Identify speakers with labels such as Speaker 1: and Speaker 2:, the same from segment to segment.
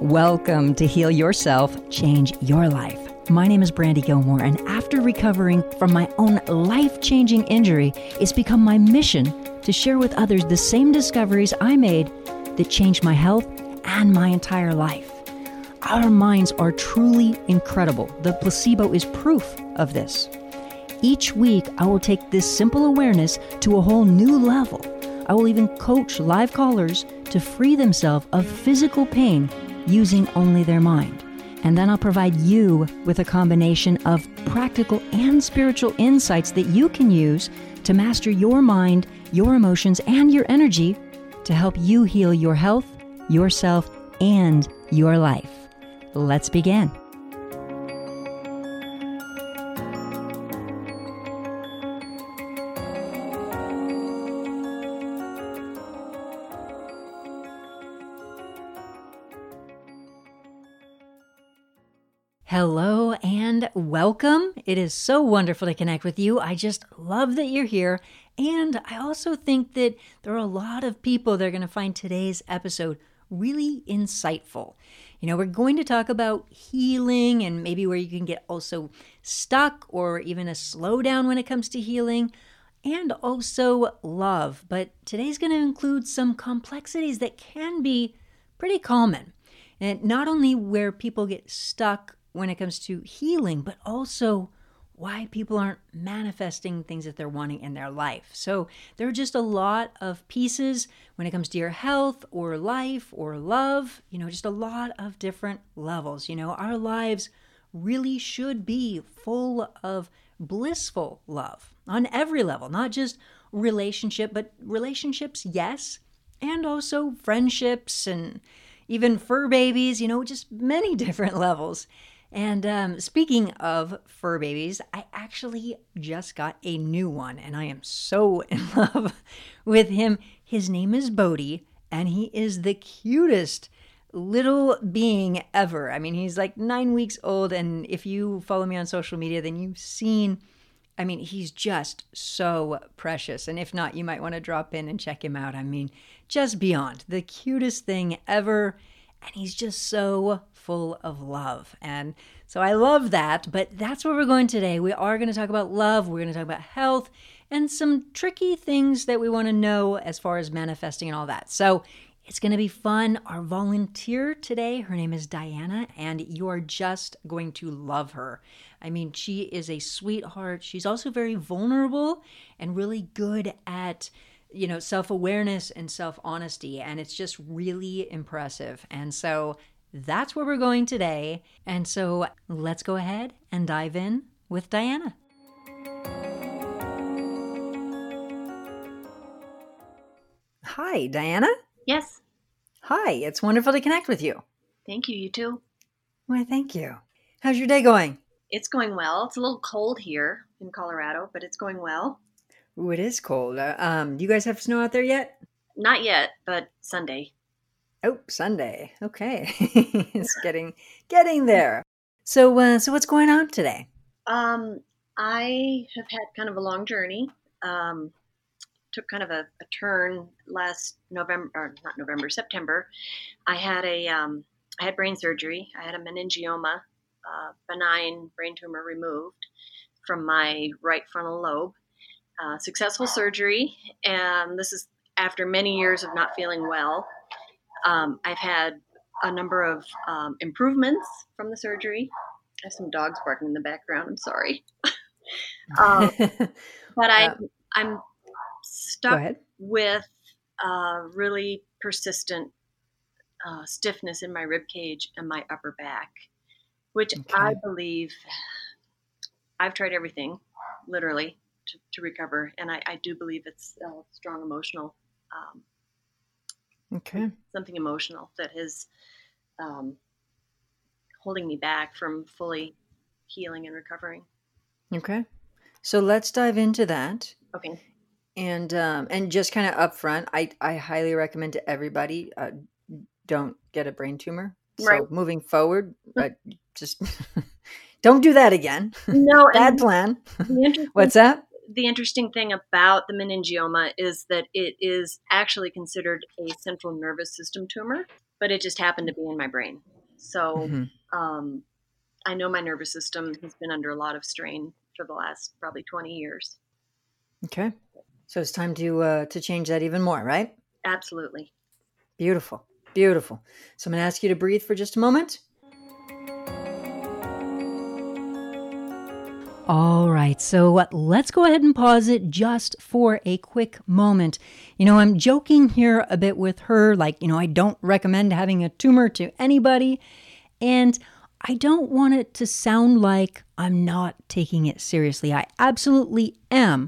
Speaker 1: Welcome to Heal Yourself, Change Your Life. My name is Brandy Gilmore, and after recovering from my own life-changing injury, it's become my mission to share with others the same discoveries I made that changed my health and my entire life. Our minds are truly incredible. The placebo is proof of this. Each week, I will take this simple awareness to a whole new level. I will even coach live callers to free themselves of physical pain using only their mind. And then I'll provide you with a combination of practical and spiritual insights that you can use to master your mind, your emotions, and your energy to help you heal your health, yourself, and your life. Let's begin. Hello and welcome. It is so wonderful to connect with you. I just love that you're here. And I also think that there are a lot of people that are going to find today's episode really insightful. You know, we're going to talk about healing and maybe where you can get also stuck or even a slowdown when it comes to healing, and also love. But today's going to include some complexities that can be pretty common. And not only where people get stuck when it comes to healing, but also why people aren't manifesting things that they're wanting in their life. So there are just a lot of pieces when it comes to your health or life or love, just a lot of different levels. Our lives really should be full of blissful love on every level, not just relationship, but relationships, yes, and also friendships and even fur babies, just many different levels. And speaking of fur babies, I actually just got a new one, and I am so in love with him. His name is Bodhi, and he is the cutest little being ever. I mean, he's like 9 weeks old, and if you follow me on social media, then you've seen, he's just so precious. And if not, you might want to drop in and check him out. Just beyond the cutest thing ever. And he's just so full of love. And so I love that, but that's where we're going today. We are going to talk about love. We're going to talk about health and some tricky things that we want to know as far as manifesting and all that. So it's going to be fun. Our volunteer today, her name is Diana, and you are just going to love her. She is a sweetheart. She's also very vulnerable and really good at self-awareness and self-honesty, and it's just really impressive. And so that's where we're going today. And so let's go ahead and dive in with Diana. Hi, Diana.
Speaker 2: Yes.
Speaker 1: Hi, it's wonderful to connect with you.
Speaker 2: Thank you. You too.
Speaker 1: Why, thank you. How's your day going?
Speaker 2: It's going well. It's a little cold here in Colorado, but it's going well.
Speaker 1: Ooh, it is cold. Do you guys have snow out there yet?
Speaker 2: Not yet, but Sunday.
Speaker 1: Oh, Sunday. Okay. It's getting there. So what's going on today?
Speaker 2: I have had kind of a long journey. Took kind of a turn last September. I had brain surgery. I had a meningioma, benign brain tumor removed from my right frontal lobe. Successful surgery, and this is after many years of not feeling well. I've had a number of improvements from the surgery. I have some dogs barking in the background. I'm sorry. But I'm stuck with really persistent stiffness in my rib cage and my upper back, which I believe I've tried everything, literally, to recover. And I do believe it's strong emotional, something emotional that is holding me back from fully healing and recovering.
Speaker 1: Okay. So let's dive into that.
Speaker 2: Okay.
Speaker 1: And just kind of upfront, I highly recommend to everybody, don't get a brain tumor.
Speaker 2: Right.
Speaker 1: So moving forward, just don't do that again.
Speaker 2: No.
Speaker 1: Bad plan. What's that?
Speaker 2: The interesting thing about the meningioma is that it is actually considered a central nervous system tumor, but it just happened to be in my brain. So
Speaker 1: Hmm.
Speaker 2: I know my nervous system has been under a lot of strain for the last probably 20 years.
Speaker 1: Okay. So it's time to change that even more, right?
Speaker 2: Absolutely.
Speaker 1: Beautiful. Beautiful. So I'm going to ask you to breathe for just a moment. All right, so let's go ahead and pause it just for a quick moment. I'm joking here a bit with her, like, I don't recommend having a tumor to anybody. And I don't want it to sound like I'm not taking it seriously. I absolutely am.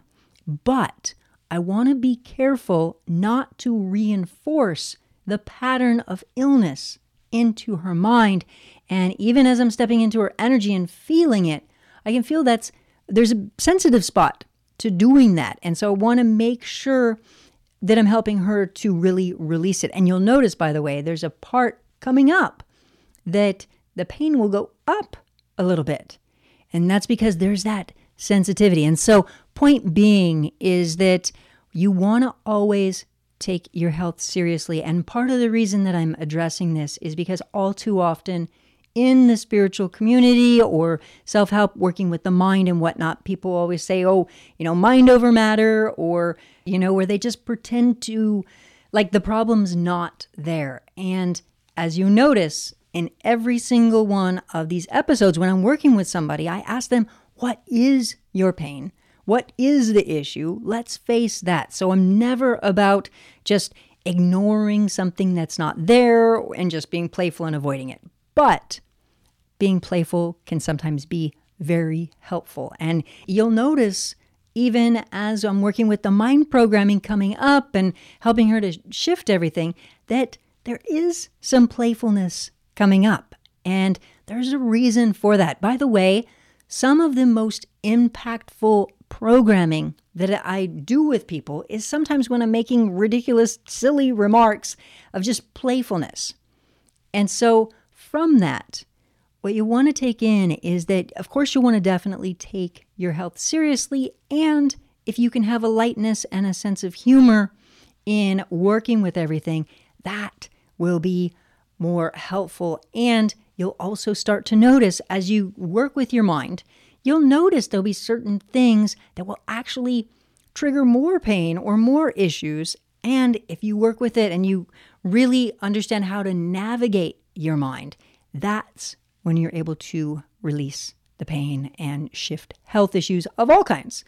Speaker 1: But I want to be careful not to reinforce the pattern of illness into her mind. And even as I'm stepping into her energy and feeling it, I can feel there's a sensitive spot to doing that. And so I want to make sure that I'm helping her to really release it. And you'll notice, by the way, there's a part coming up that the pain will go up a little bit. And that's because there's that sensitivity. And so point being is that you want to always take your health seriously. And part of the reason that I'm addressing this is because all too often in the spiritual community or self-help, working with the mind and whatnot, people always say, oh, mind over matter, or, where they just pretend to, like, the problem's not there. And as you notice, in every single one of these episodes, when I'm working with somebody, I ask them, what is your pain? What is the issue? Let's face that. So I'm never about just ignoring something that's not there and just being playful and avoiding it. But being playful can sometimes be very helpful. And you'll notice, even as I'm working with the mind programming coming up and helping her to shift everything, that there is some playfulness coming up. And there's a reason for that. By the way, some of the most impactful programming that I do with people is sometimes when I'm making ridiculous, silly remarks of just playfulness. And so from that, what you want to take in is that, of course, you want to definitely take your health seriously. And if you can have a lightness and a sense of humor in working with everything, that will be more helpful. And you'll also start to notice as you work with your mind, you'll notice there'll be certain things that will actually trigger more pain or more issues. And if you work with it and you really understand how to navigate your mind, that's when you're able to release the pain and shift health issues of all kinds.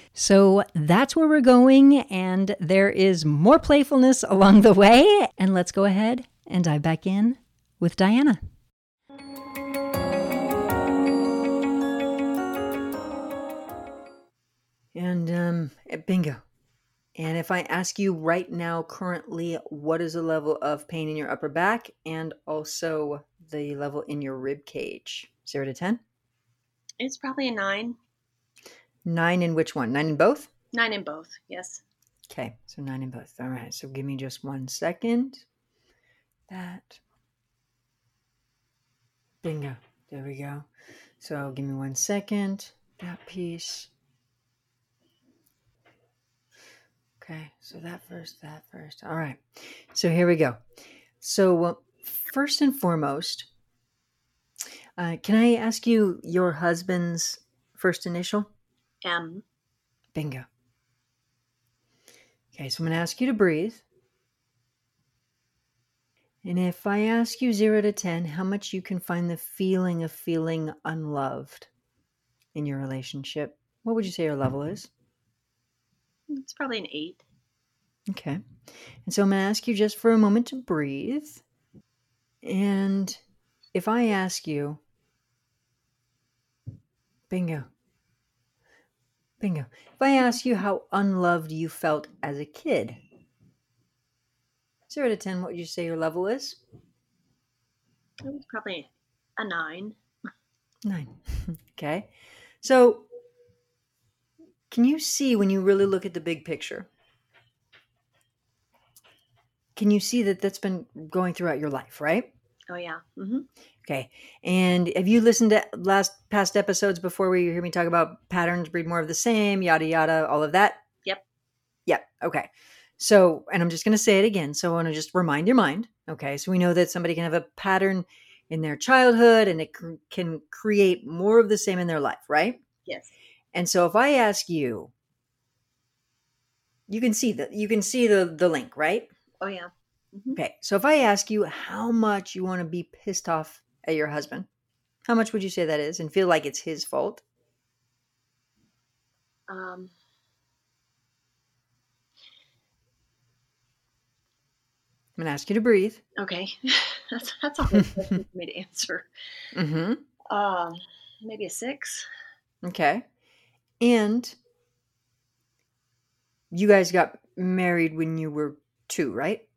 Speaker 1: So that's where we're going, and there is more playfulness along the way. And let's go ahead and dive back in with Diana. And bingo. And if I ask you right now, currently, what is the level of pain in your upper back and also the level in your rib cage? 0 to 10?
Speaker 2: It's probably a 9.
Speaker 1: 9 in which one? 9 in both?
Speaker 2: 9 in both, yes.
Speaker 1: Okay, so 9 in both. All right, so give me just 1 second. That. Bingo. There we go. So give me 1 second. That piece. Okay, so that first. All right, so here we go. So first and foremost, can I ask you your husband's first initial?
Speaker 2: M.
Speaker 1: Bingo. Okay, so I'm going to ask you to breathe. And if I ask you 0 to 10, how much you can find the feeling of feeling unloved in your relationship, what would you say your level is?
Speaker 2: It's probably an 8.
Speaker 1: Okay. And so I'm going to ask you just for a moment to breathe. And if I ask you, bingo. If I ask you how unloved you felt as a kid, 0 to 10, what would you say your level is?
Speaker 2: It's probably a 9.
Speaker 1: 9. Okay. So can you see, when you really look at the big picture, can you see that that's been going throughout your life, right?
Speaker 2: Oh, yeah. Mm-hmm.
Speaker 1: Okay. And have you listened to past episodes before where you hear me talk about patterns breed more of the same, yada, yada, all of that? Yep. Okay. So, and I'm just going to say it again. So I want to just remind your mind. Okay. So we know that somebody can have a pattern in their childhood, and it can create more of the same in their life, right?
Speaker 2: Yes.
Speaker 1: And so if I ask you, you can see the link, right?
Speaker 2: Oh, yeah. Mm-hmm.
Speaker 1: Okay. So if I ask you how much you want to be pissed off at your husband, how much would you say that is and feel like it's his fault?
Speaker 2: Um,
Speaker 1: I'm going to ask you to breathe.
Speaker 2: okay. That's a hard question for me to answer.
Speaker 1: Mm-hmm.
Speaker 2: Maybe a 6.
Speaker 1: Okay. And you guys got married when you were 2, right?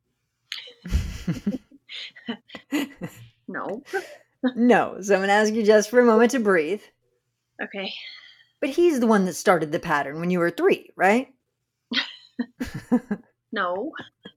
Speaker 2: No.
Speaker 1: No. So I'm going to ask you just for a moment to breathe.
Speaker 2: Okay.
Speaker 1: But he's the one that started the pattern when you were 3, right?
Speaker 2: No.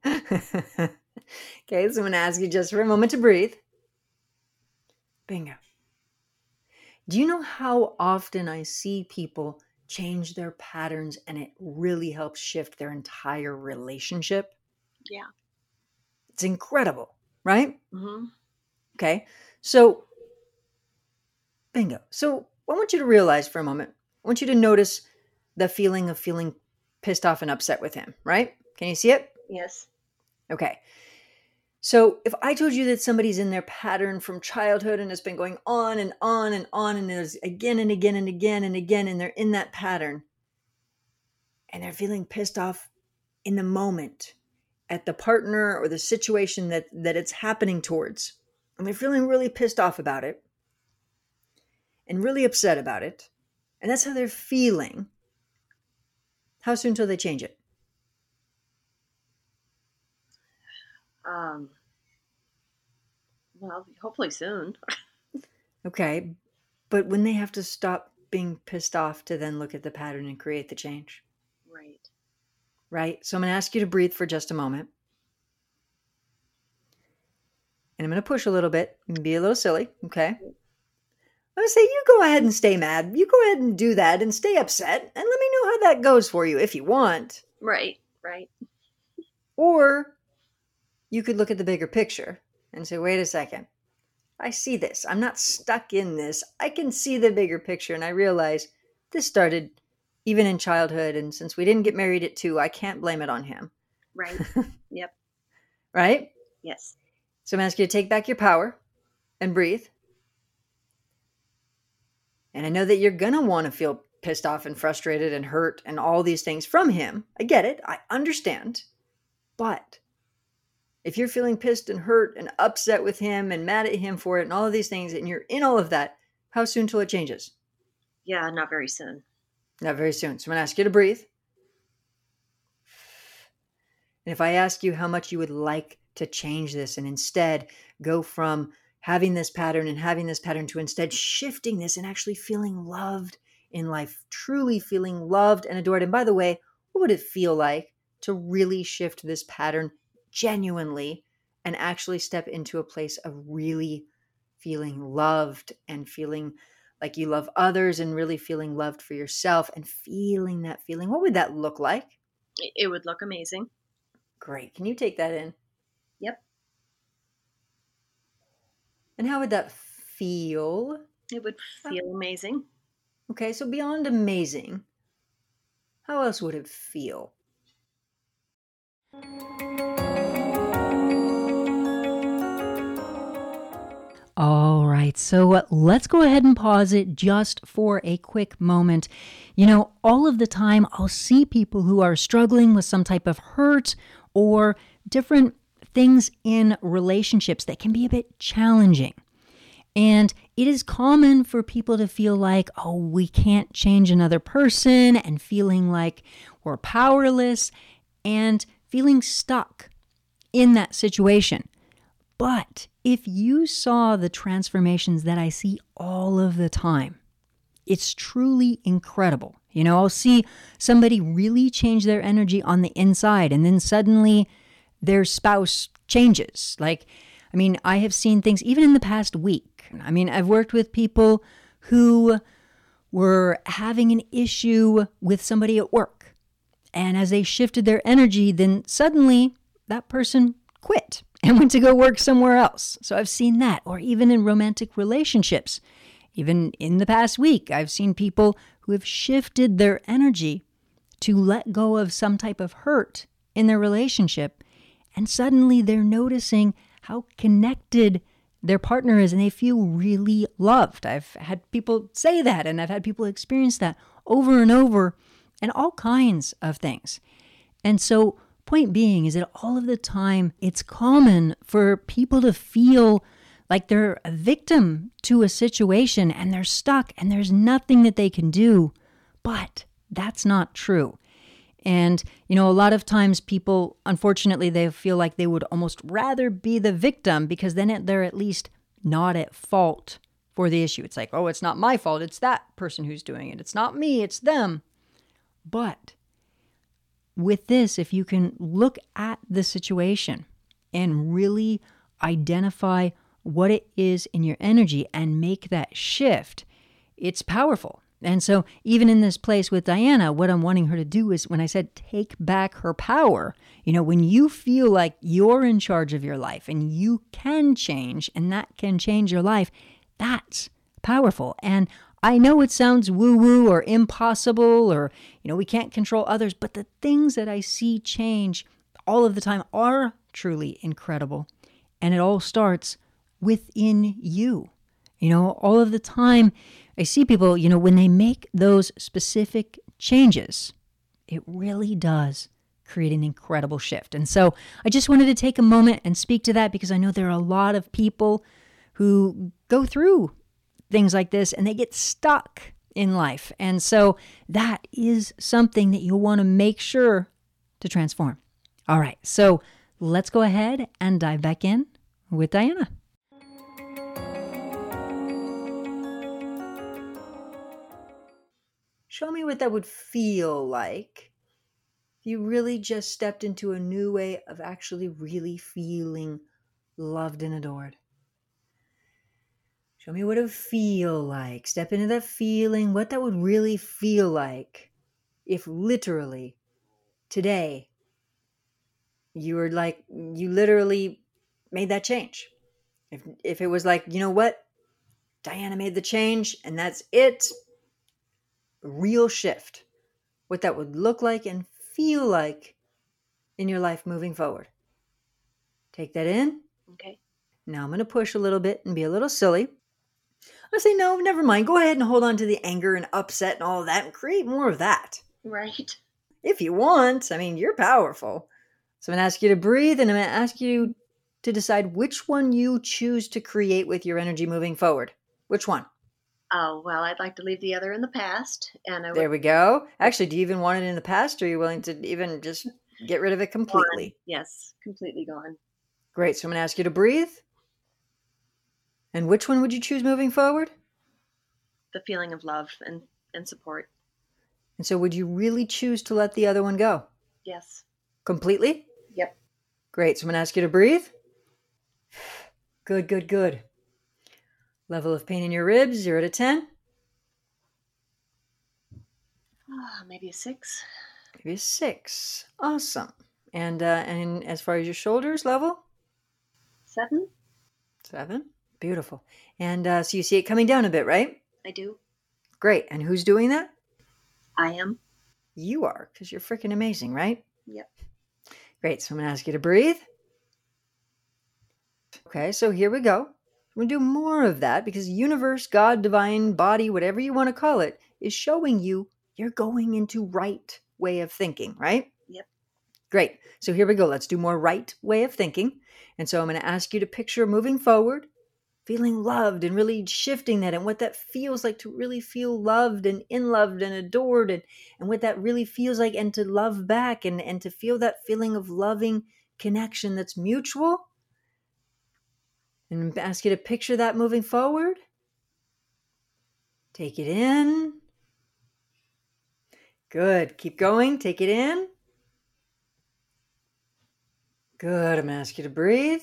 Speaker 1: Okay, so I'm going to ask you just for a moment to breathe. Bingo. Do you know how often I see people change their patterns and it really helps shift their entire relationship?
Speaker 2: Yeah.
Speaker 1: It's incredible, right?
Speaker 2: Mm-hmm.
Speaker 1: Okay, so bingo. So I want you to realize for a moment, I want you to notice the feeling of feeling pissed off and upset with him, right? Can you see it?
Speaker 2: Yes.
Speaker 1: Okay. So if I told you that somebody's in their pattern from childhood and it's been going on and on and on and there's again and again and again and again and they're in that pattern and they're feeling pissed off in the moment at the partner or the situation that it's happening towards, and they're feeling really pissed off about it and really upset about it, and that's how they're feeling, how soon till they change it?
Speaker 2: Well, hopefully soon.
Speaker 1: Okay, but when they have to stop being pissed off to then look at the pattern and create the change.
Speaker 2: Right.
Speaker 1: Right? So I'm going to ask you to breathe for just a moment. And I'm going to push a little bit and be a little silly, okay? I'm going to say, you go ahead and stay mad. You go ahead and do that and stay upset. And let me know how that goes for you if you want.
Speaker 2: Right. Right.
Speaker 1: Or you could look at the bigger picture and say, wait a second. I see this. I'm not stuck in this. I can see the bigger picture. And I realize this started even in childhood. And since we didn't get married at 2, I can't blame it on him.
Speaker 2: Right. Yep.
Speaker 1: Right?
Speaker 2: Yes.
Speaker 1: So I'm asking you to take back your power and breathe. And I know that you're going to want to feel pissed off and frustrated and hurt and all these things from him. I get it. I understand. But if you're feeling pissed and hurt and upset with him and mad at him for it and all of these things, and you're in all of that, how soon till it changes?
Speaker 2: Yeah, not very soon.
Speaker 1: Not very soon. So I'm going to ask you to breathe. And if I ask you how much you would like to change this and instead go from having this pattern and having this pattern to instead shifting this and actually feeling loved in life, truly feeling loved and adored. And by the way, what would it feel like to really shift this pattern genuinely and actually step into a place of really feeling loved and feeling like you love others and really feeling loved for yourself and feeling that feeling? What would that look like?
Speaker 2: It would look amazing.
Speaker 1: Great. Can you take that in?
Speaker 2: Yep.
Speaker 1: And how would that feel?
Speaker 2: It would feel amazing.
Speaker 1: Okay, so beyond amazing, how else would it feel? All right, so let's go ahead and pause it just for a quick moment. You know, all of the time I'll see people who are struggling with some type of hurt or different things in relationships that can be a bit challenging. And it is common for people to feel like, oh, we can't change another person, and feeling like we're powerless and feeling stuck in that situation. But if you saw the transformations that I see all of the time, it's truly incredible. You know, I'll see somebody really change their energy on the inside, and then suddenly their spouse changes. Like, I mean, I have seen things even in the past week. I mean, I've worked with people who were having an issue with somebody at work. And as they shifted their energy, then suddenly that person quit and went to go work somewhere else. So I've seen that, or even in romantic relationships. Even in the past week, I've seen people who have shifted their energy to let go of some type of hurt in their relationship, and suddenly they're noticing how connected their partner is, and they feel really loved. I've had people say that, and I've had people experience that over and over, and all kinds of things. And so, point being is that all of the time, it's common for people to feel like they're a victim to a situation and they're stuck and there's nothing that they can do. But that's not true. And, a lot of times people, unfortunately, they feel like they would almost rather be the victim because then they're at least not at fault for the issue. It's like, oh, it's not my fault. It's that person who's doing it. It's not me. It's them. But with this, if you can look at the situation and really identify what it is in your energy and make that shift, it's powerful. And so even in this place with Diana, what I'm wanting her to do is, when I said take back her power, when you feel like you're in charge of your life and you can change and that can change your life, that's powerful. And I know it sounds woo-woo or impossible or, we can't control others, but the things that I see change all of the time are truly incredible. And it all starts within you. All of the time I see people, when they make those specific changes, it really does create an incredible shift. And so I just wanted to take a moment and speak to that because I know there are a lot of people who go through things like this and they get stuck in life. And so that is something that you'll want to make sure to transform. All right, so let's go ahead and dive back in with Diana. Show me what that would feel like if you really just stepped into a new way of actually really feeling loved and adored. Show me what it would feel like. Step into that feeling, what that would really feel like if literally today you literally made that change. If it was like, what? Diana made the change and that's it. Real shift. What that would look like and feel like in your life moving forward. Take that in.
Speaker 2: Okay.
Speaker 1: Now I'm going to push a little bit and be a little silly. I say, no, never mind. Go ahead and hold on to the anger and upset and all of that and create more of that.
Speaker 2: Right.
Speaker 1: If you want. You're powerful. So I'm going to ask you to breathe and I'm going to ask you to decide which one you choose to create with your energy moving forward. Which one?
Speaker 2: Oh, well, I'd like to leave the other in the past.
Speaker 1: There we go. Actually, do you even want it in the past or are you willing to even just get rid of it completely?
Speaker 2: Gone. Yes, completely gone.
Speaker 1: Great. So I'm going to ask you to breathe. And which one would you choose moving forward?
Speaker 2: The feeling of love and support.
Speaker 1: And so would you really choose to let the other one go?
Speaker 2: Yes.
Speaker 1: Completely?
Speaker 2: Yep.
Speaker 1: Great. So I'm going to ask you to breathe. Good, good, good. Level of pain in your ribs, 0 to 10.
Speaker 2: Maybe a 6.
Speaker 1: Maybe a 6. Awesome. And as far as your shoulders level?
Speaker 2: 7.
Speaker 1: 7. Beautiful. And so you see it coming down a bit, right?
Speaker 2: I do.
Speaker 1: Great. And who's doing that?
Speaker 2: I am.
Speaker 1: You are, because you're freaking amazing, right?
Speaker 2: Yep.
Speaker 1: Great. So I'm going to ask you to breathe. Okay, so here we go. We're going to do more of that because universe, God, divine, body, whatever you want to call it, is showing you you're going into right way of thinking, right?
Speaker 2: Yep.
Speaker 1: Great. So here we go. Let's do more right way of thinking. And so I'm going to ask you to picture moving forward, feeling loved and really shifting that and what that feels like to really feel loved and in-loved and adored and what that really feels like and to love back and to feel that feeling of loving connection that's mutual. And ask you to picture that moving forward. Take it in. Good. Keep going. Take it in. Good. I'm going to ask you to breathe.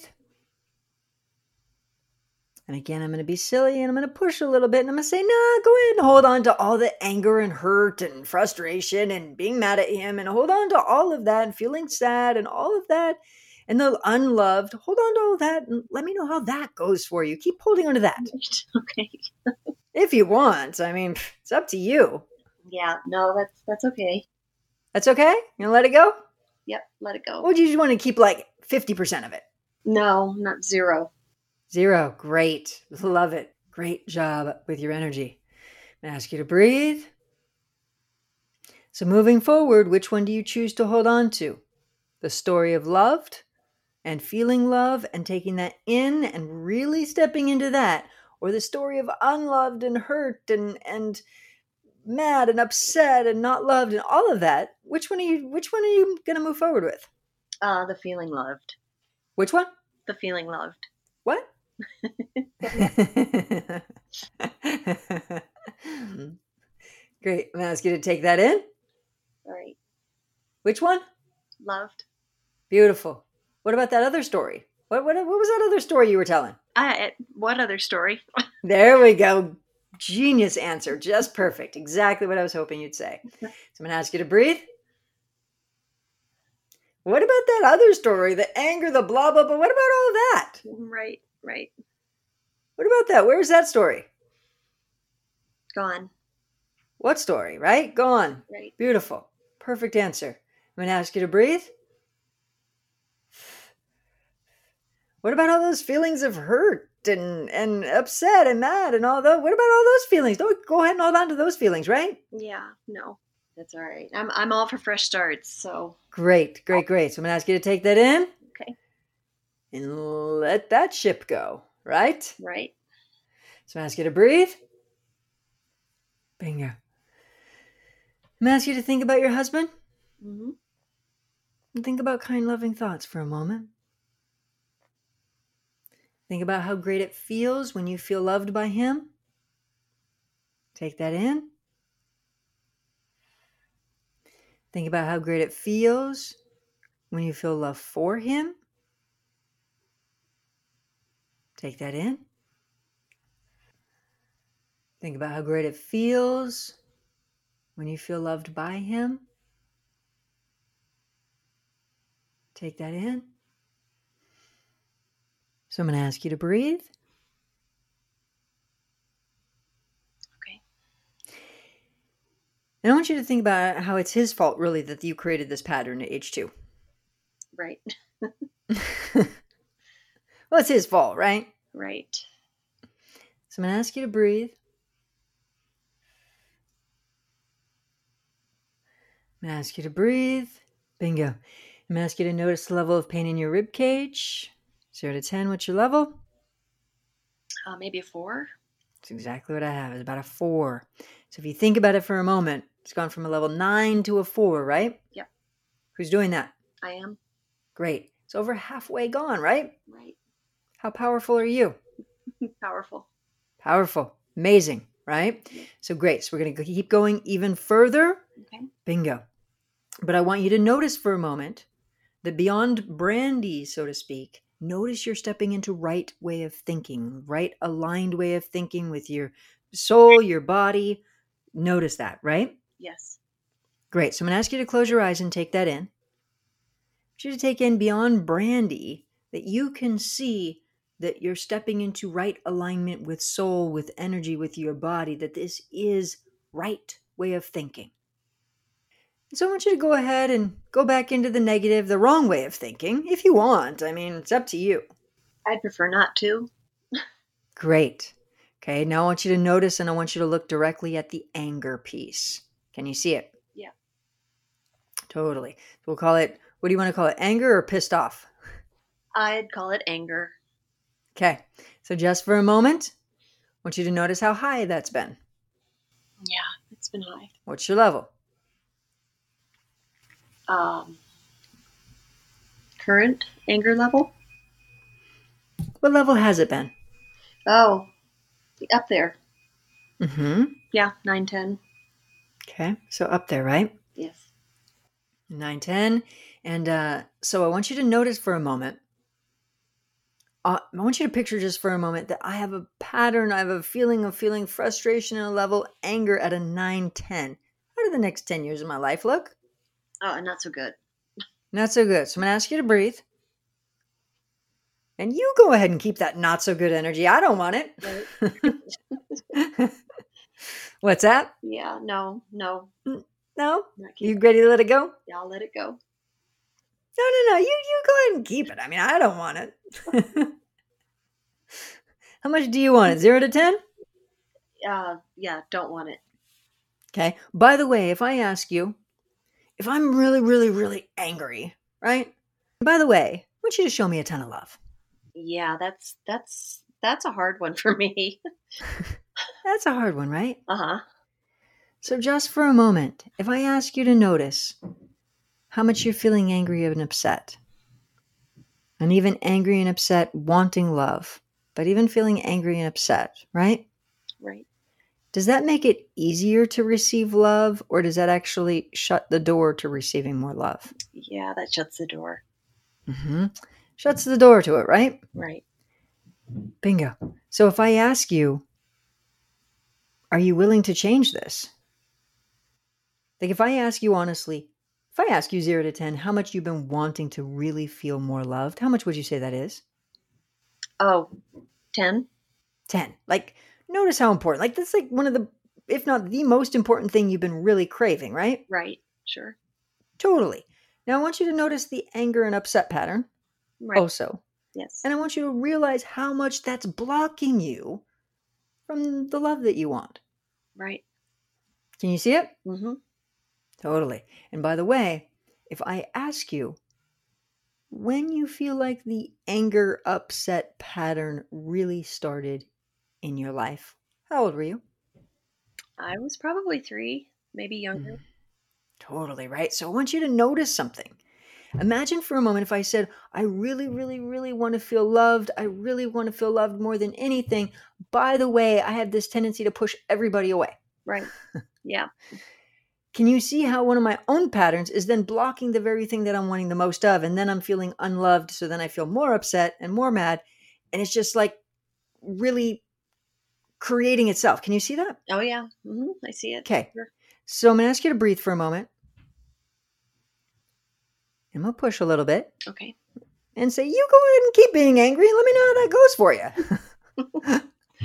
Speaker 1: And again, I'm going to be silly and I'm going to push a little bit and I'm going to say, no, go ahead and hold on to all the anger and hurt and frustration and being mad at him and hold on to all of that and feeling sad and all of that. And the unloved, hold on to all that and let me know how that goes for you. Keep holding on to that.
Speaker 2: Okay.
Speaker 1: If you want. I mean, it's up to you.
Speaker 2: Yeah, no, that's okay.
Speaker 1: That's okay? You gonna let it go?
Speaker 2: Yep, let it go.
Speaker 1: Or do you just want to keep like 50% of it?
Speaker 2: No, not 0.
Speaker 1: 0. Great. Love it. Great job with your energy. I'm gonna ask you to breathe. So moving forward, which one do you choose to hold on to? The story of loved and feeling love and taking that in and really stepping into that, or the story of unloved and hurt and mad and upset and not loved and all of that? Which one are you going to move forward with?
Speaker 2: The feeling loved.
Speaker 1: Which one?
Speaker 2: The feeling loved.
Speaker 1: What? Great. I'm going to ask you to take that in.
Speaker 2: All right.
Speaker 1: Which one?
Speaker 2: Loved.
Speaker 1: Beautiful. What about that other story? What was that other story you were telling?
Speaker 2: What other story?
Speaker 1: There we go. Genius answer. Just perfect. Exactly what I was hoping you'd say. So I'm going to ask you to breathe. What about that other story? The anger, the blah, blah, blah. What about all of that?
Speaker 2: Right.
Speaker 1: What about that? Where's that story?
Speaker 2: Gone.
Speaker 1: What story, right? Go on.
Speaker 2: Right.
Speaker 1: Beautiful. Perfect answer. I'm going to ask you to breathe. What about all those feelings of hurt and upset and mad and all those? What about all those feelings? Don't go ahead and hold on to those feelings, right?
Speaker 2: Yeah, no. That's all right. I'm all for fresh starts, so.
Speaker 1: Great. So I'm going to ask you to take that in.
Speaker 2: Okay.
Speaker 1: And let that ship go, right?
Speaker 2: Right.
Speaker 1: So I'm going to ask you to breathe. Bingo. I'm going to ask you to think about your husband.
Speaker 2: Mm-hmm.
Speaker 1: And think about kind, loving thoughts for a moment. Think about how great it feels when you feel loved by him. Take that in. Think about how great it feels when you feel love for him. Take that in. Think about how great it feels when you feel loved by him. Take that in. So I'm going to ask you to breathe.
Speaker 2: Okay.
Speaker 1: And I want you to think about how it's his fault, really, that you created this pattern at age 2.
Speaker 2: Right.
Speaker 1: Well, it's his fault, right?
Speaker 2: Right.
Speaker 1: So I'm going to ask you to breathe. I'm going to ask you to breathe. Bingo. I'm going to ask you to notice the level of pain in your rib cage. 0 to 10, what's your level?
Speaker 2: Maybe a 4.
Speaker 1: That's exactly what I have. It's about a 4. So if you think about it for a moment, it's gone from a level 9 to a 4, right?
Speaker 2: Yep.
Speaker 1: Who's doing that?
Speaker 2: I am.
Speaker 1: Great. It's over halfway gone, right?
Speaker 2: Right.
Speaker 1: How powerful are you?
Speaker 2: Powerful.
Speaker 1: Powerful. Amazing, right?
Speaker 2: Yep.
Speaker 1: So great. So we're going to keep going even further.
Speaker 2: Okay.
Speaker 1: Bingo. But I want you to notice for a moment that beyond brandy, so to speak, notice you're stepping into right way of thinking, right aligned way of thinking with your soul, your body. Notice that, right?
Speaker 2: Yes.
Speaker 1: Great. So I'm going to ask you to close your eyes and take that in. I want you to take in beyond brandy that you can see that you're stepping into right alignment with soul, with energy, with your body, that this is right way of thinking. So I want you to go ahead and go back into the negative, the wrong way of thinking, if you want. I mean, it's up to you.
Speaker 2: I'd prefer not to.
Speaker 1: Great. Okay, now I want you to notice and I want you to look directly at the anger piece. Can you see it?
Speaker 2: Yeah.
Speaker 1: Totally. We'll call it, what do you want to call it? Anger or pissed off?
Speaker 2: I'd call it anger.
Speaker 1: Okay, so just for a moment, I want you to notice how high that's been.
Speaker 2: Yeah, it's been high.
Speaker 1: What's your level?
Speaker 2: Current anger level?
Speaker 1: What level has it been?
Speaker 2: Oh, up there.
Speaker 1: Mm-hmm.
Speaker 2: Yeah, 9, 10.
Speaker 1: Okay, so up there, right?
Speaker 2: Yes.
Speaker 1: 9, 10. And so I want you to notice for a moment. I want you to picture just for a moment that I have a pattern, I have a feeling of feeling frustration and a level anger at a 9, 10. How do the next 10 years of my life look?
Speaker 2: Oh, not so good.
Speaker 1: Not so good. So I'm going to ask you to breathe. And you go ahead and keep that not so good energy. I don't want
Speaker 2: Right.
Speaker 1: it. What's that?
Speaker 2: Yeah, no.
Speaker 1: No?
Speaker 2: Not
Speaker 1: You
Speaker 2: keep
Speaker 1: ready to let it go?
Speaker 2: Yeah, I'll let it go.
Speaker 1: No. You go ahead and keep it. I mean, I don't want it. How much do you want it? 0 to 10?
Speaker 2: Yeah, don't want it.
Speaker 1: Okay. By the way, if I ask you, if I'm really, really, really angry, right? By the way, I want you to show me a ton of love.
Speaker 2: Yeah, that's a hard one for me.
Speaker 1: That's a hard one, right?
Speaker 2: Uh-huh.
Speaker 1: So just for a moment, if I ask you to notice how much you're feeling angry and upset, and even angry and upset wanting love, but even feeling angry and upset, right?
Speaker 2: Right.
Speaker 1: Does that make it easier to receive love, or does that actually shut the door to receiving more love?
Speaker 2: Yeah, that shuts the door.
Speaker 1: Mm-hmm. Shuts the door to it, right?
Speaker 2: Right.
Speaker 1: Bingo. So if I ask you, are you willing to change this? Like if I ask you honestly, if I ask you 0 to 10, how much you've been wanting to really feel more loved, how much would you say that is?
Speaker 2: Oh, 10?
Speaker 1: 10. Like, notice how important. Like, that's like one of the, if not the most important thing you've been really craving, right?
Speaker 2: Right. Sure.
Speaker 1: Totally. Now, I want you to notice the anger and upset pattern
Speaker 2: Right.
Speaker 1: also.
Speaker 2: Yes.
Speaker 1: And I want you to realize how much that's blocking you from the love that you want.
Speaker 2: Right.
Speaker 1: Can you see it?
Speaker 2: Mm-hmm.
Speaker 1: Totally. And by the way, if I ask you, when you feel like the anger upset pattern really started in your life, how old were you?
Speaker 2: I was probably 3, maybe younger.
Speaker 1: Totally, right? So I want you to notice something. Imagine for a moment if I said, I really, really, really want to feel loved. I really want to feel loved more than anything. By the way, I have this tendency to push everybody away.
Speaker 2: Right. Yeah.
Speaker 1: Can you see how one of my own patterns is then blocking the very thing that I'm wanting the most of? And then I'm feeling unloved. So then I feel more upset and more mad. And it's just like really creating itself. Can you see that?
Speaker 2: Oh, yeah. Mm-hmm. I see it.
Speaker 1: Okay.
Speaker 2: Sure.
Speaker 1: So I'm going to ask you to breathe for a moment. I'm going to push a little bit
Speaker 2: Okay.
Speaker 1: and say, you go ahead and keep being angry and let me know how that goes for you.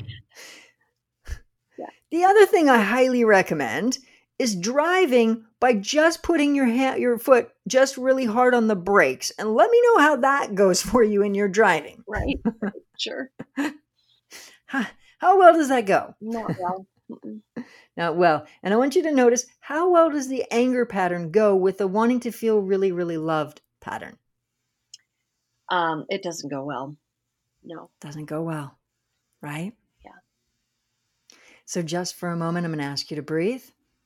Speaker 2: Yeah.
Speaker 1: The other thing I highly recommend is driving by just putting your foot just really hard on the brakes, and let me know how that goes for you in your driving.
Speaker 2: Right. Sure.
Speaker 1: How well does that go?
Speaker 2: Not well. Mm-mm.
Speaker 1: Not well. And I want you to notice, how well does the anger pattern go with the wanting to feel really, really loved pattern?
Speaker 2: It doesn't go well. No.
Speaker 1: Doesn't go well, right?
Speaker 2: Yeah.
Speaker 1: So just for a moment, I'm going to ask you to breathe.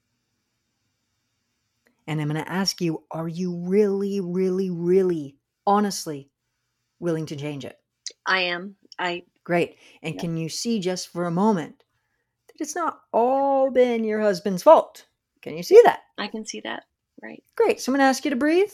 Speaker 1: And I'm going to ask you, are you really, really, really, honestly willing to change it?
Speaker 2: I am.
Speaker 1: Great. And
Speaker 2: Yeah.
Speaker 1: can you see just for a moment that it's not all been your husband's fault? Can you see that?
Speaker 2: I can see that. Right.
Speaker 1: Great. So I'm going to ask you to breathe.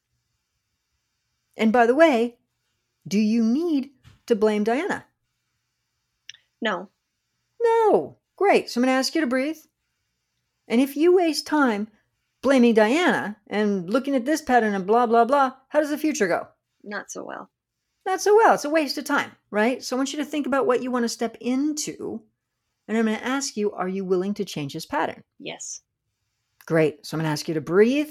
Speaker 1: And by the way, do you need to blame Diana?
Speaker 2: No.
Speaker 1: No. Great. So I'm going to ask you to breathe. And if you waste time blaming Diana and looking at this pattern and blah, blah, blah, how does the future go?
Speaker 2: Not so well.
Speaker 1: Not so well. It's a waste of time, right? So I want you to think about what you want to step into. And I'm going to ask you, are you willing to change this pattern?
Speaker 2: Yes.
Speaker 1: Great. So I'm going to ask you to breathe.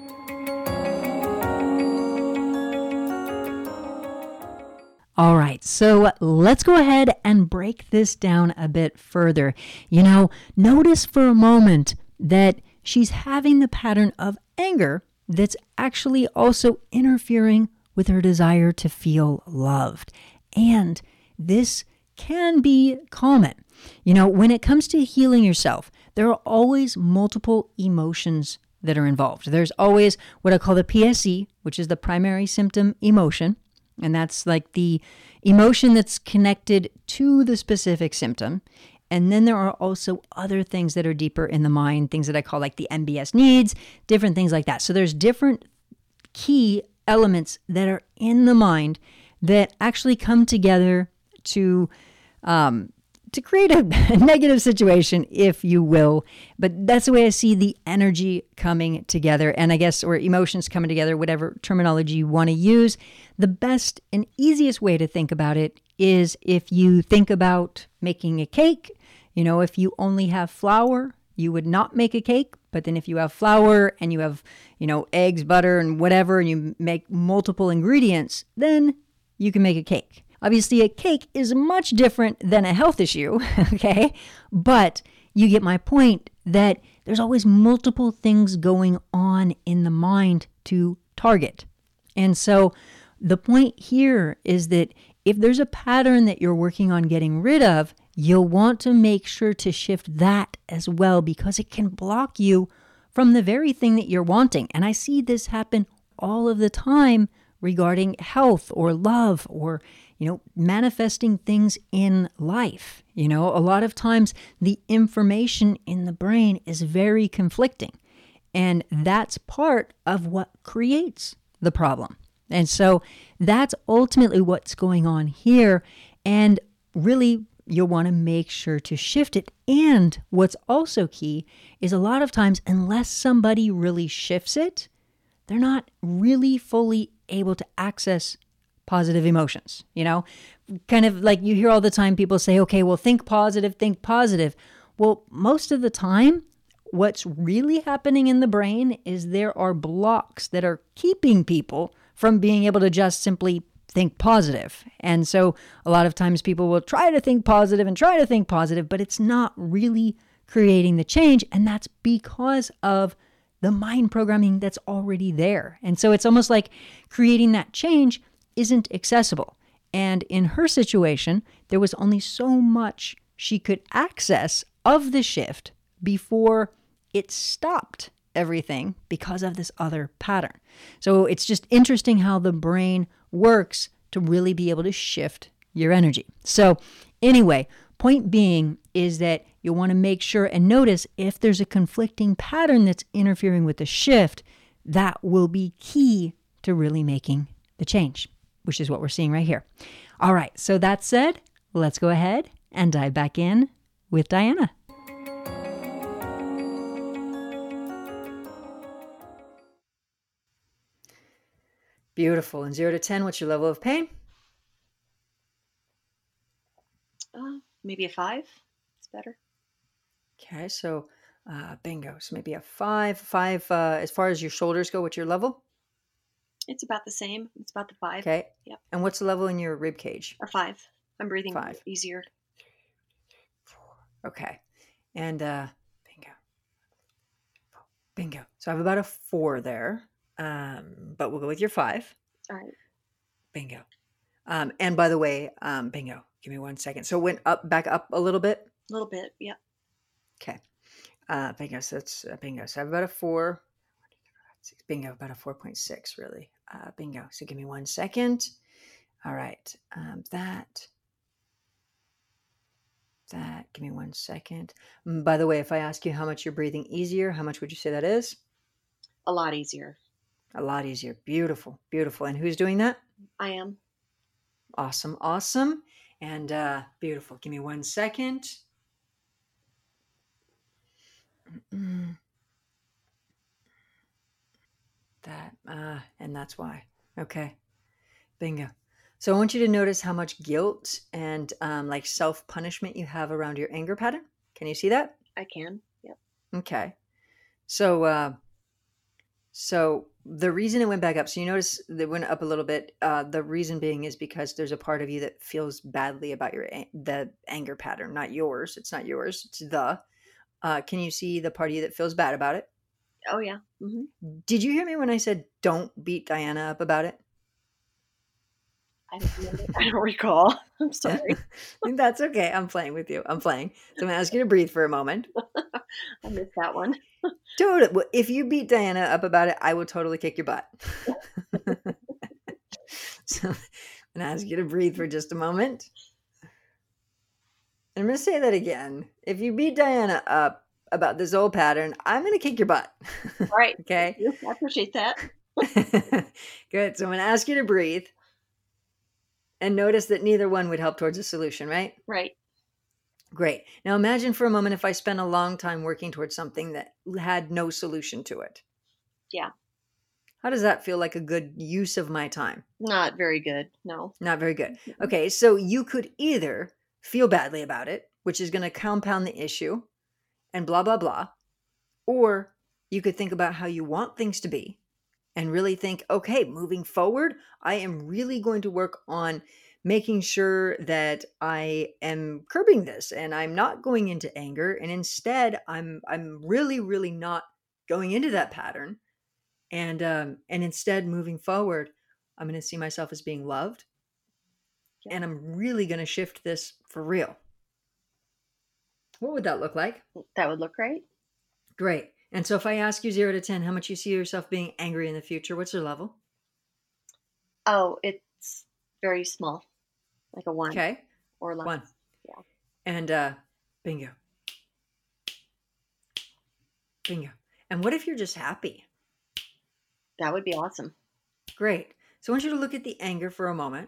Speaker 1: All right, so let's go ahead and break this down a bit further. Notice for a moment that she's having the pattern of anger that's actually also interfering with her desire to feel loved. And this can be common. When it comes to healing yourself, there are always multiple emotions that are involved. There's always what I call the PSE, which is the primary symptom emotion. And that's like the emotion that's connected to the specific symptom. And then there are also other things that are deeper in the mind, things that I call like the MBS needs, different things like that. So there's different key elements that are in the mind that actually come together to to create a negative situation, if you will. But that's the way I see the energy coming together, and I guess, or emotions coming together, whatever terminology you want to use. The best and easiest way to think about it is if you think about making a cake. If you only have flour, you would not make a cake. But then if you have flour and you have, eggs, butter, and whatever, and you make multiple ingredients, then you can make a cake. Obviously, a cake is much different than a health issue, okay? But you get my point that there's always multiple things going on in the mind to target. And so the point here is that if there's a pattern that you're working on getting rid of, you'll want to make sure to shift that as well, because it can block you from the very thing that you're wanting. And I see this happen all of the time regarding health or love or, manifesting things in life. A lot of times the information in the brain is very conflicting, and that's part of what creates the problem. And so that's ultimately what's going on here. And really, you'll want to make sure to shift it. And what's also key is a lot of times, unless somebody really shifts it, they're not really fully able to access positive emotions. Kind of like you hear all the time people say, okay, well, think positive, think positive. Well, most of the time, what's really happening in the brain is there are blocks that are keeping people from being able to just simply think positive. And so a lot of times people will try to think positive and try to think positive, but it's not really creating the change. And that's because of the mind programming that's already there. And so it's almost like creating that change isn't accessible. And in her situation, there was only so much she could access of the shift before it stopped everything because of this other pattern. So it's just interesting how the brain works to really be able to shift your energy. So anyway, point being is that you'll want to make sure and notice if there's a conflicting pattern that's interfering with the shift. That will be key to really making the change, which is what we're seeing right here. All right, so that said, let's go ahead and dive back in with Diana. Beautiful. And 0 to 10, what's your level of pain?
Speaker 2: Maybe a 5. It's better.
Speaker 1: Okay, so bingo. So maybe a 5. 5, as far as your shoulders go, what's your level?
Speaker 2: It's about the same. It's about the 5.
Speaker 1: Okay.
Speaker 2: Yep.
Speaker 1: And what's the level in your rib cage?
Speaker 2: A 5. I'm breathing
Speaker 1: 5.
Speaker 2: easier.
Speaker 1: 4. Okay. And bingo. Bingo. So I have about a 4 there. But we'll go with your 5.
Speaker 2: All right.
Speaker 1: Bingo. And by the way, bingo. Give me 1 second. So it went back up a little bit?
Speaker 2: A little bit, yeah.
Speaker 1: Okay. Bingo. So that's bingo. So I have about a 4. Bingo. About a 4.6, really. Bingo. So give me 1 second. All right. That. Give me 1 second. By the way, if I ask you how much you're breathing easier, how much would you say that is?
Speaker 2: A lot easier.
Speaker 1: A lot easier. Beautiful. Beautiful. And who's doing that?
Speaker 2: I am.
Speaker 1: Awesome. Awesome. And beautiful. Give me 1 second. That, and that's why. Okay. Bingo. So I want you to notice how much guilt and like self-punishment you have around your anger pattern. Can you see that?
Speaker 2: I can. Yep.
Speaker 1: Okay. So the reason it went back up, so you notice that it went up a little bit. The reason being is because there's a part of you that feels badly about the anger pattern, not yours. It's not yours. It's can you see the part of you that feels bad about it?
Speaker 2: Oh, yeah. Mm-hmm.
Speaker 1: Did you hear me when I said, don't beat Diana up about it?
Speaker 2: I don't recall. I'm sorry.
Speaker 1: That's okay. I'm playing with you. I'm playing. So I'm going to ask you to breathe for a moment.
Speaker 2: I missed that one.
Speaker 1: Totally. If you beat Diana up about it, I will totally kick your butt. So I'm going to ask you to breathe for just a moment. I'm going to say that again. If you beat Diana up about this old pattern, I'm going to kick your butt.
Speaker 2: All right.
Speaker 1: Okay.
Speaker 2: I appreciate that.
Speaker 1: Good. So I'm going to ask you to breathe and notice that neither one would help towards a solution, right?
Speaker 2: Right.
Speaker 1: Great. Now imagine for a moment if I spent a long time working towards something that had no solution to it.
Speaker 2: Yeah.
Speaker 1: How does that feel like a good use of my time?
Speaker 2: Not very good. No.
Speaker 1: Not very good. Okay, so you could either feel badly about it, which is going to compound the issue and blah, blah, blah, or you could think about how you want things to be and really think, okay, moving forward, I am really going to work on making sure that I am curbing this and I'm not going into anger. And instead, I'm really, really not going into that pattern. And instead, moving forward, I'm going to see myself as being loved,
Speaker 2: Yeah.
Speaker 1: and I'm really going to shift this for real. What would that look like?
Speaker 2: That would look great.
Speaker 1: Great. And so if I ask you 0 to 10, how much you see yourself being angry in the future, what's your level?
Speaker 2: Oh, it's very small, like a 1
Speaker 1: Okay.
Speaker 2: or less.
Speaker 1: 1.
Speaker 2: Yeah.
Speaker 1: And bingo. Bingo. And what if you're just happy?
Speaker 2: That would be awesome.
Speaker 1: Great. So I want you to look at the anger for a moment.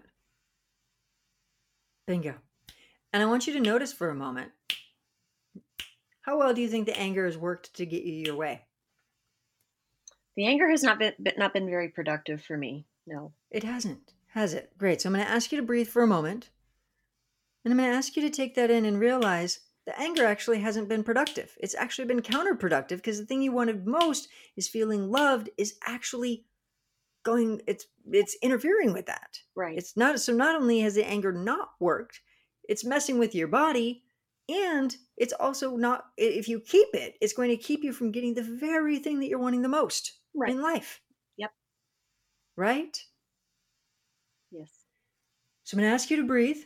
Speaker 1: Bingo. And I want you to notice for a moment, how well do you think the anger has worked to get you your way?
Speaker 2: The anger has not been very productive for me. No.
Speaker 1: It hasn't, has it? Great. So I'm going to ask you to breathe for a moment. And I'm going to ask you to take that in and realize the anger actually hasn't been productive. It's actually been counterproductive because the thing you wanted most is feeling loved is actually going, it's interfering with that.
Speaker 2: Right.
Speaker 1: It's not, so not only has the anger not worked, it's messing with your body, and it's also not, if you keep it, it's going to keep you from getting the very thing that you're wanting the most
Speaker 2: Right.
Speaker 1: in life.
Speaker 2: Yep.
Speaker 1: Right?
Speaker 2: Yes.
Speaker 1: So I'm going to ask you to breathe.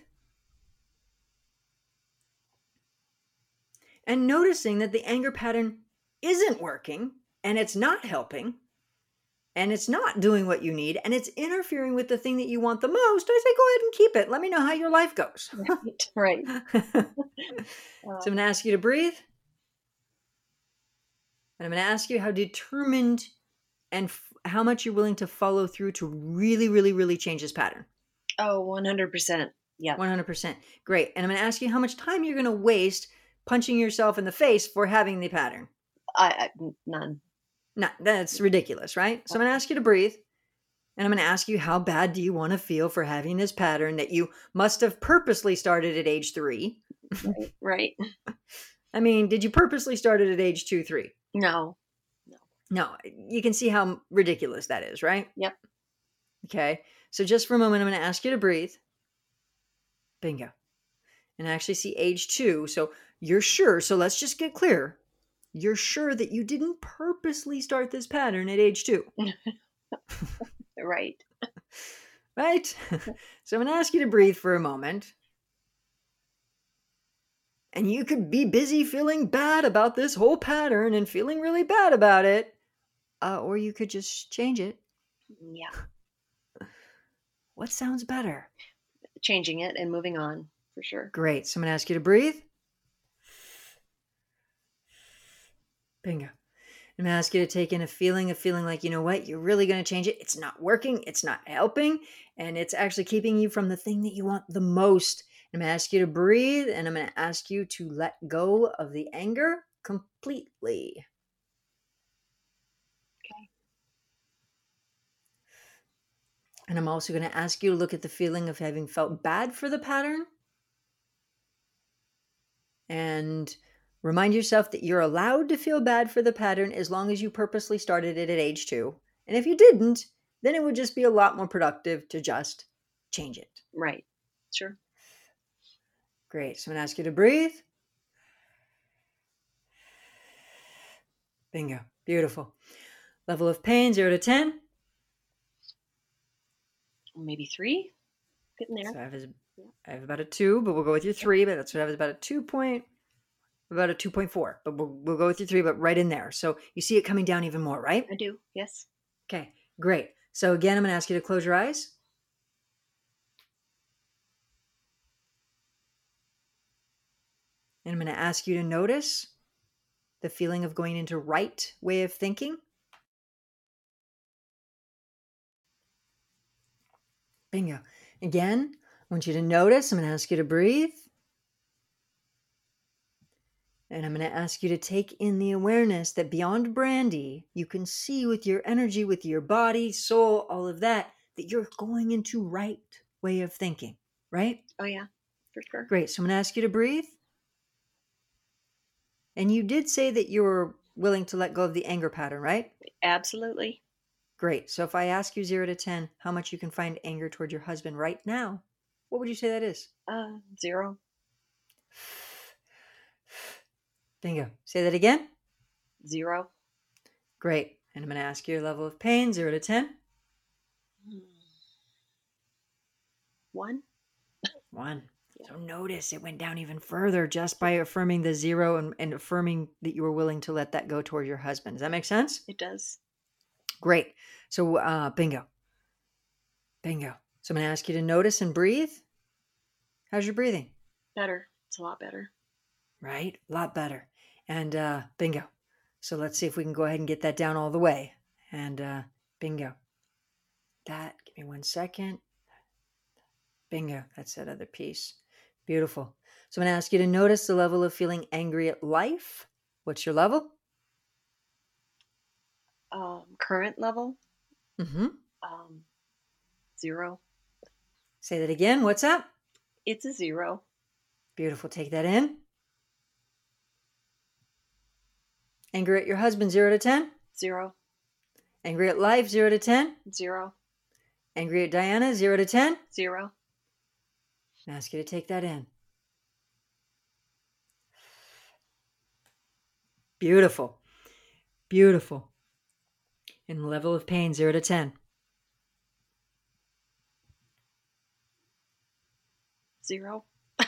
Speaker 1: And noticing that the anger pattern isn't working and it's not helping and it's not doing what you need and it's interfering with the thing that you want the most, I say go ahead and keep it. Let me know how your life goes.
Speaker 2: Right.
Speaker 1: So I'm going to ask you to breathe. And I'm going to ask you how determined and how much you're willing to follow through to really, really, really change this pattern.
Speaker 2: Oh, 100%. Yeah.
Speaker 1: 100%. Great. And I'm going to ask you how much time you're going to waste punching yourself in the face for having the pattern.
Speaker 2: None.
Speaker 1: No, that's ridiculous, right? So I'm going to ask you to breathe. And I'm going to ask you, how bad do you want to feel for having this pattern that you must have purposely started at age 3?
Speaker 2: Right.
Speaker 1: I mean, did you purposely start it at age 2, 3?
Speaker 2: No.
Speaker 1: No, you can see how ridiculous that is, right?
Speaker 2: Yep.
Speaker 1: Okay. So just for a moment, I'm going to ask you to breathe. Bingo. And I actually see age 2. So you're sure. So let's just get clear. You're sure that you didn't purposely start this pattern at age 2.
Speaker 2: Right.
Speaker 1: Right? So I'm going to ask you to breathe for a moment. And you could be busy feeling bad about this whole pattern and feeling really bad about it. Or you could just change it.
Speaker 2: Yeah.
Speaker 1: What sounds better?
Speaker 2: Changing it and moving on, for sure.
Speaker 1: Great. So I'm going to ask you to breathe. Bingo. I'm going to ask you to take in a feeling like, you know what, you're really going to change it. It's not working. It's not helping. And it's actually keeping you from the thing that you want the most. I'm going to ask you to breathe, and I'm going to ask you to let go of the anger completely.
Speaker 2: Okay.
Speaker 1: And I'm also going to ask you to look at the feeling of having felt bad for the pattern. And remind yourself that you're allowed to feel bad for the pattern as long as you purposely started it at age 2. And if you didn't, then it would just be a lot more productive to just change it.
Speaker 2: Right. Sure.
Speaker 1: Great. So I'm going to ask you to breathe. Bingo. Beautiful. Level of pain, 0 to 10.
Speaker 2: Maybe 3. Getting there.
Speaker 1: So I have about a 2, but we'll go with your 3. But that's what I have, about a 2.4. But we'll go with your 3, but right in there. So you see it coming down even more, right?
Speaker 2: I do. Yes.
Speaker 1: Okay, great. So again, I'm going to ask you to close your eyes. And I'm going to ask you to notice the feeling of going into right way of thinking. Bingo. Again, I want you to notice. I'm going to ask you to breathe. And I'm going to ask you to take in the awareness that beyond Brandy, you can see with your energy, with your body, soul, all of that, that you're going into right way of thinking, right?
Speaker 2: Oh, yeah, for sure.
Speaker 1: Great. So I'm going to ask you to breathe. And you did say that you were willing to let go of the anger pattern, right?
Speaker 2: Absolutely.
Speaker 1: Great. So if I ask you 0 to 10, how much you can find anger toward your husband right now, what would you say that is?
Speaker 2: 0.
Speaker 1: Bingo. Say that again.
Speaker 2: 0.
Speaker 1: Great. And I'm going to ask you your level of pain, 0 to 10.
Speaker 2: 1.
Speaker 1: 1. So notice it went down even further just by affirming the 0 and affirming that you were willing to let that go toward your husband. Does that make sense?
Speaker 2: It does.
Speaker 1: Great. So bingo. Bingo. So I'm going to ask you to notice and breathe. How's your breathing?
Speaker 2: Better. It's a lot better.
Speaker 1: Right? A lot better. And bingo. So let's see if we can go ahead and get that down all the way. And bingo. Give me 1 second. Bingo. That's that other piece. Beautiful. So I'm going to ask you to notice the level of feeling angry at life. What's your level?
Speaker 2: Current level?
Speaker 1: Mm-hmm.
Speaker 2: 0.
Speaker 1: Say that again. What's up?
Speaker 2: It's a 0.
Speaker 1: Beautiful. Take that in. Anger at your husband, 0 to 10.
Speaker 2: 0.
Speaker 1: Angry at life, 0 to 10.
Speaker 2: 0.
Speaker 1: Angry at Diana, 0 to 10.
Speaker 2: 0.
Speaker 1: I ask you to take that in. Beautiful. Beautiful. And the level of pain, 0 to 10.
Speaker 2: 0.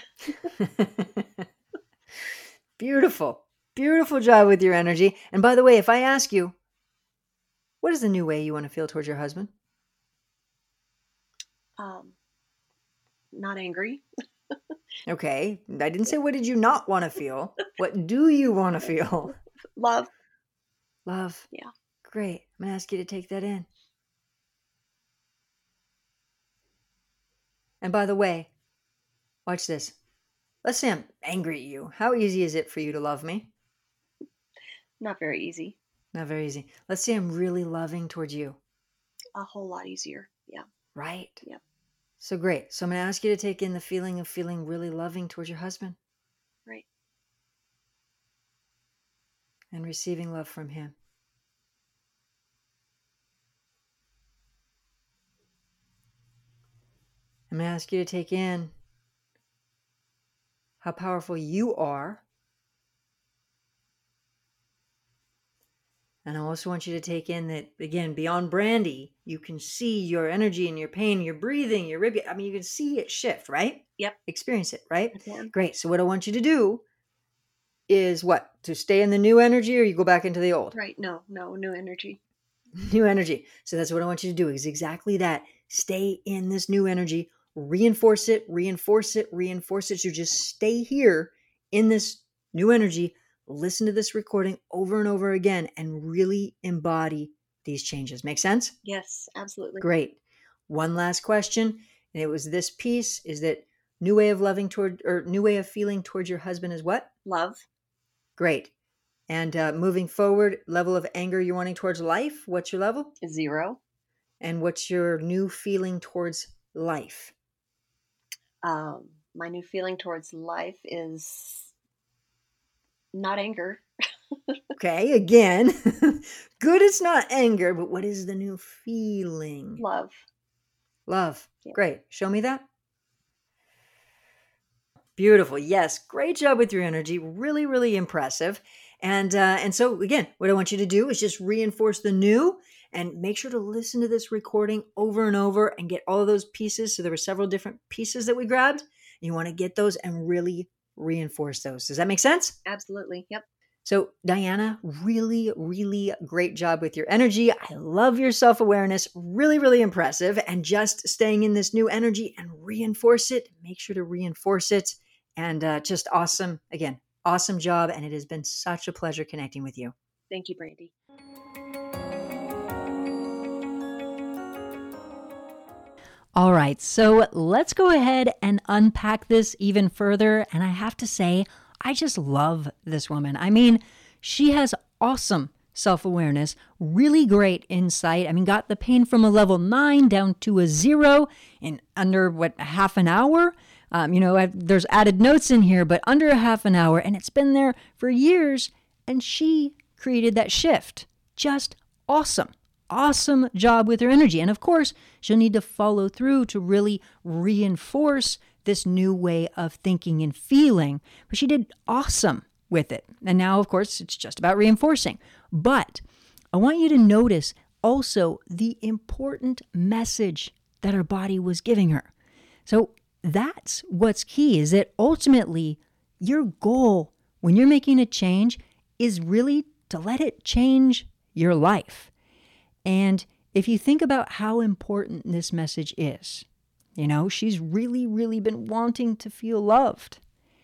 Speaker 1: Beautiful. Beautiful job with your energy. And by the way, if I ask you, what is the new way you want to feel towards your husband?
Speaker 2: Not angry.
Speaker 1: Okay. I didn't say what did you not want to feel. What do you want to feel?
Speaker 2: Love.
Speaker 1: Love.
Speaker 2: Yeah.
Speaker 1: Great. I'm going to ask you to take that in. And by the way, watch this. Let's say I'm angry at you. How easy is it for you to love me?
Speaker 2: Not very easy.
Speaker 1: Not very easy. Let's say I'm really loving towards you.
Speaker 2: A whole lot easier. Yeah.
Speaker 1: Right?
Speaker 2: Yep.
Speaker 1: So great. So I'm going to ask you to take in the feeling of feeling really loving towards your husband.
Speaker 2: Right.
Speaker 1: And receiving love from him. I'm going to ask you to take in how powerful you are. And I also want you to take in that, again, beyond Brandy, you can see your energy and your pain, your breathing, your rib. I mean, you can see it shift, right?
Speaker 2: Yep.
Speaker 1: Experience it, right?
Speaker 2: Okay.
Speaker 1: Great. So what I want you to do is what? To stay in the new energy, or you go back into the old?
Speaker 2: Right. No, new energy.
Speaker 1: New energy. So that's what I want you to do, is exactly that. Stay in this new energy, reinforce it, reinforce it, reinforce it. So just stay here in this new energy. Listen to this recording over and over again and really embody these changes. Make sense?
Speaker 2: Yes, absolutely.
Speaker 1: Great. One last question. And it was this piece, is that new way of loving toward, or new way of feeling towards your husband is what?
Speaker 2: Love.
Speaker 1: Great. And moving forward, level of anger you're wanting towards life. What's your level?
Speaker 2: 0.
Speaker 1: And what's your new feeling towards life?
Speaker 2: My new feeling towards life is not anger.
Speaker 1: Okay, again, good it's not anger, but what is the new feeling?
Speaker 2: Love.
Speaker 1: Love.
Speaker 2: Yeah.
Speaker 1: Great. Show me that. Beautiful. Yes, great job with your energy. Really, really impressive. And so again, what I want you to do is just reinforce the new and make sure to listen to this recording over and over and get all of those pieces. So there were several different pieces that we grabbed. You want to get those and really reinforce those. Does that make sense?
Speaker 2: Absolutely. Yep.
Speaker 1: So Diana, really, really great job with your energy. I love your self-awareness. Really, really impressive. And just staying in this new energy and reinforce it. Make sure to reinforce it. And just awesome. Again, awesome job. And it has been such a pleasure connecting with you.
Speaker 2: Thank you, Brandy.
Speaker 1: All right, so let's go ahead and unpack this even further. And I have to say, I just love this woman. I mean, she has awesome self-awareness, really great insight. I mean, got the pain from a level 9 down to a 0 in under, half an hour? There's added notes in here, but under a half an hour, and it's been there for years, and she created that shift. Just awesome. Awesome job with her energy. And of course, she'll need to follow through to really reinforce this new way of thinking and feeling. But she did awesome with it. And now, of course, it's just about reinforcing. But I want you to notice also the important message that her body was giving her. So that's what's key, is that ultimately your goal when you're making a change is really to let it change your life. And if you think about how important this message is, she's really, really been wanting to feel loved.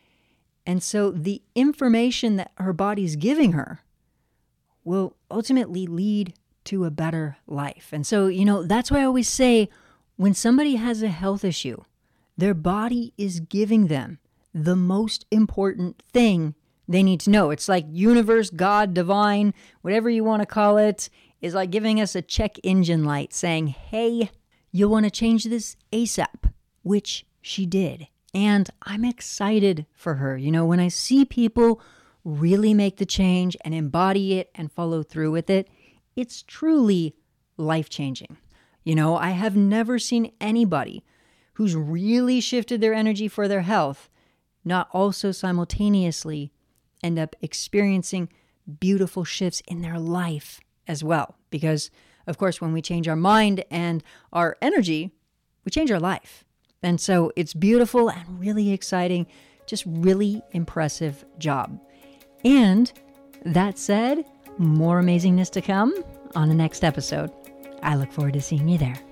Speaker 1: And so the information that her body's giving her will ultimately lead to a better life. And so, that's why I always say when somebody has a health issue, their body is giving them the most important thing they need to know. It's like universe, God, divine, whatever you want to call it, is like giving us a check engine light saying, hey, you'll want to change this ASAP, which she did. And I'm excited for her. When I see people really make the change and embody it and follow through with it, it's truly life-changing. I have never seen anybody who's really shifted their energy for their health not also simultaneously end up experiencing beautiful shifts in their life as well. Because, of course, when we change our mind and our energy, we change our life. And so it's beautiful and really exciting, just really impressive job. And that said, more amazingness to come on the next episode. I look forward to seeing you there.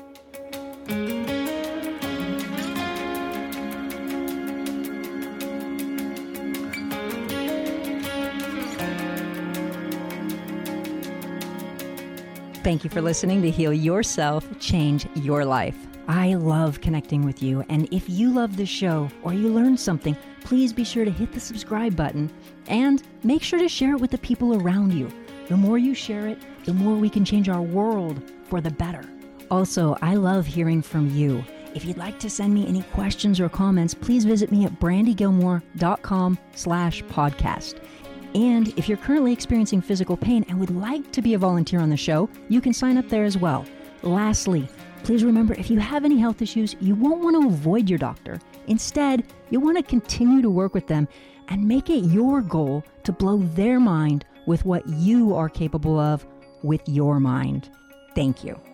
Speaker 1: Thank you for listening to Heal Yourself, Change Your Life. I love connecting with you, and if you love this show or you learned something, please be sure to hit the subscribe button and make sure to share it with the people around you. The more you share it, the more we can change our world for the better. Also, I love hearing from you. If you'd like to send me any questions or comments, please visit me at brandygilmore.com/podcast. And if you're currently experiencing physical pain and would like to be a volunteer on the show, you can sign up there as well. Lastly, please remember, if you have any health issues, you won't want to avoid your doctor. Instead, you'll want to continue to work with them and make it your goal to blow their mind with what you are capable of with your mind. Thank you.